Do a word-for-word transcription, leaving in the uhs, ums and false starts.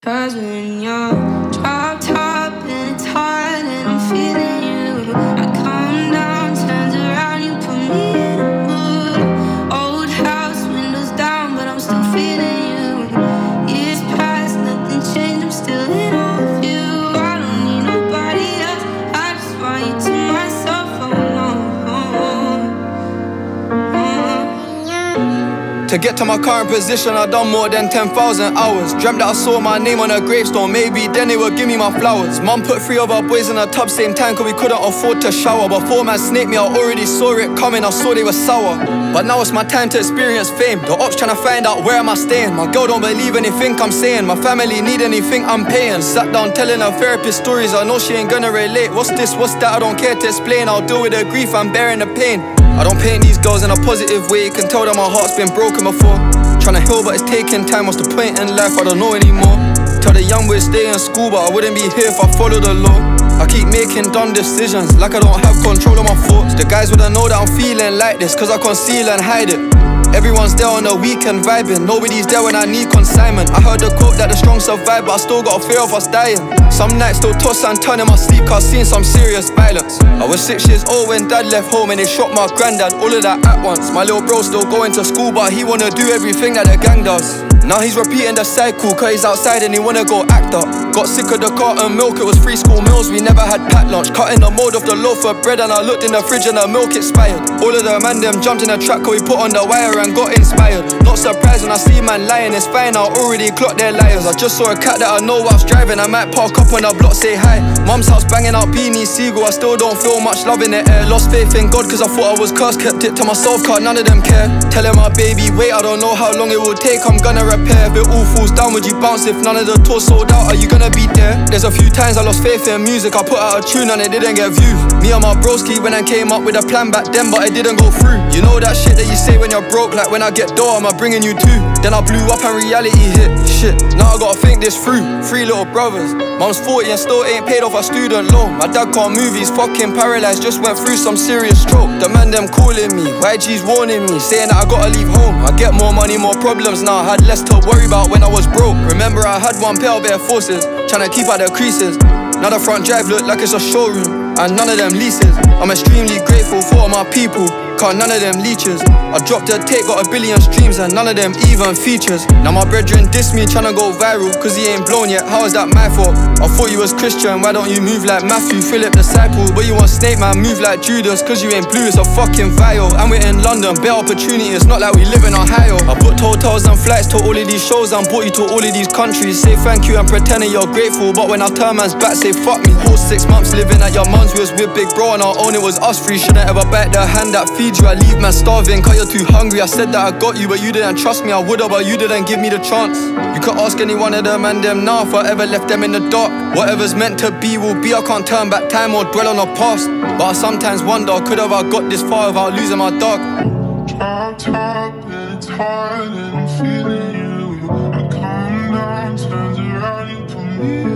Cause when you're dropped up and it's hard and I'm feeling you, I come down, turns around, you put me in a mood. Old house, windows down, but I'm still feeling you. Years past, nothing changed, I'm still in awe of you. I don't need nobody else, I just want you to myself. Oh no, To get to my current position, I've done more than ten thousand hours. Dreamt that I saw my name on a gravestone, maybe then they would give me my flowers. Mum put three of our boys in a tub same time, cause we couldn't afford to shower. Before man snaked me, I already saw it coming, I saw they were sour. But now it's my time to experience fame. The ops tryna find out where am I staying. My girl don't believe anything I'm saying. My family need anything I'm paying. Sat down telling her therapist stories, I know she ain't gonna relate. What's this, what's that, I don't care to explain. I'll deal with the grief, I'm bearing the pain. I don't paint these girls in a positive way. You can tell that my heart's been broken before. Tryna heal but it's taking time. What's the point in life? I don't know anymore. Tell the young boys stay in school, but I wouldn't be here if I follow the law. I keep making dumb decisions like I don't have control of my thoughts. The guys wouldn't know that I'm feeling like this, cause I conceal and hide it. Everyone's there on the weekend vibing, nobody's there when I need consignment. I heard the quote that the strong survive, but I still got a fear of us dying. Some nights still toss and turn in my sleep, cause I've seen some serious violence. I was six years old when dad left home and they shot my granddad, all of that at once. My little bro still going to school, but he wanna do everything that the gang does. Now he's repeating the cycle, cause he's outside and he wanna go act up. Got sick of the carton milk, it was free school meals, we never had packed lunch. Cutting the mold of the loaf of bread and I looked in the fridge and the milk expired. All of the man them jumped in the track, cause we put on the wire and got inspired. Not surprised when I see man lying, it's fine, I already clocked their liars. I just saw a cat that I know whilst driving, I might park up on the block, say hi. Mum's house banging out Beanie Siegel, I still don't feel much love in the air. Lost faith in God cause I thought I was cursed, kept it to myself cause none of them care. Telling my baby wait, I don't know how long it will take, I'm gonna repair. If it all falls down, would you bounce? If none of the tours sold out, are you gonna be there? There's a few times I lost faith in music, I put out a tune and it didn't get views. Me and my broski when I came up with a plan back then, but it didn't go through. You know that shit that you say when you're broke, like when I get dough, am I bringing you two? Then I blew up and reality hit, shit, now I gotta think this through. Three little brothers, mum's forty and still ain't paid off a student loan. My dad can't move, he's fucking paralyzed, just went through some serious stroke. The man them calling me, Y G's warning me, saying that I gotta leave home. I get more money, more problems now, I had less to worry about when I was broke. Remember I had one pair of Air Forces, tryna keep out the creases. Now the front drive look like it's a showroom, and none of them leases. I'm extremely grateful for my people, cause none of them leeches. I dropped a tape, got a billion streams, and none of them even features. Now my brethren diss me, tryna go viral, cause he ain't blown yet, how is that my fault? I thought you was Christian, why don't you move like Matthew, Philip disciple? But you want Snake man, move like Judas, cause you ain't blue, it's a fucking vial. And we're in London, better opportunity, it's not like we live in Ohio. I booked hotels and flights to all of these shows, and brought you to all of these countries. Say thank you and pretending you're grateful, but when I turn man's back, say fuck me. Whole six months living at your mum's, we was with big bro on our own, it was us three. Shouldn't ever bite the hand that feeds you, I leave man starving, cause you're too hungry. I said that I got you, but you didn't trust me. I would've, but you didn't give me the chance. You could ask any one of them and them now if I ever left them in the dark. Whatever's meant to be will be, I can't turn back time or dwell on the past. But I sometimes wonder, could have I got this far without losing my dog? Dropped up and it's hard and I'm feeling you. I come down, turns around, you put me